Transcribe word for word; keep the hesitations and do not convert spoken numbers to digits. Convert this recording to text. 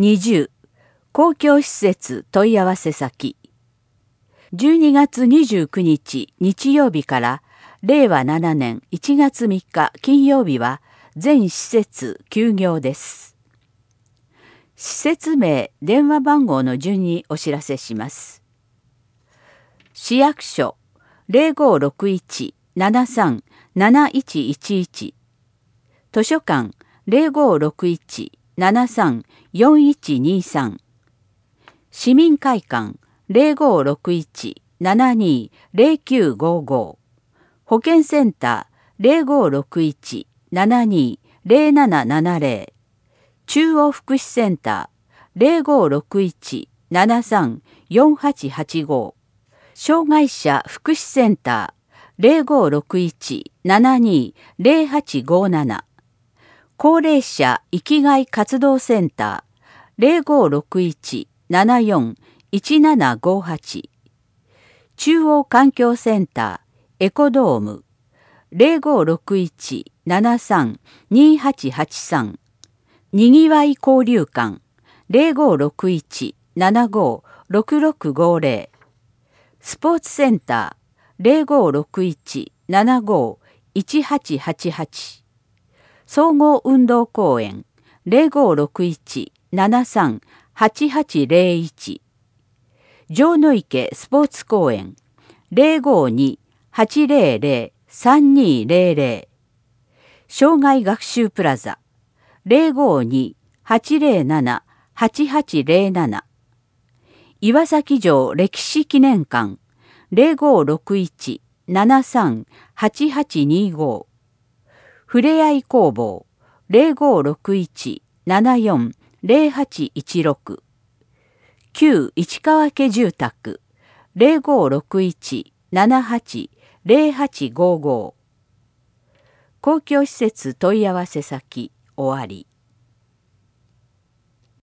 にじゅう公共施設問い合わせ先。じゅうにがつにじゅうくにち日曜日かられいわななねんいちがつみっか金曜日は全施設休業です。施設名、電話番号の順にお知らせします。市役所 ゼロごろくいち ななさん なないちいちいち、図書館 ゼロごろくいち ななさん よんいちにさん、市民会館 ゼロごろくいち ななにゼロきゅうごご、保健センター ゼロごろくいち ななにゼロななななゼロ、中央福祉センター ゼロごろくいち ななさん よんはちはちご、障害者福祉センター ゼロごろくいち ななにゼロはちごなな、高齢者生きがい活動センター ゼロごろくいち ななよん いちななごはち、中央環境センターエコドーム ゼロごろくいち ななさん にはちはちさん、にぎわい交流館 ゼロごろくいち ななごろくろくごゼロ、スポーツセンター ゼロごろくいち ななごいちはちはちはち、総合運動公園 ゼロごろくいち ななさん はちはちゼロいち、城野池スポーツ公園 ゼロごに はちゼロゼロ さんにゼロゼロ、障害学習プラザ ゼロごに はちゼロなな はちはちゼロなな、岩崎城歴史記念館 ゼロごろくいち ななさん はちはちにご、ふれあい工房 ゼロごろくいち ななよん ゼロはちいちろく、旧市川家住宅 ゼロごろくいち ななはち ゼロはちごご、公共施設問い合わせ先終わり。